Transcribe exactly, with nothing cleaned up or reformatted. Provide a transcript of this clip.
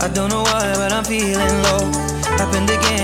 I don't know why, but I'm feeling low. Happened again,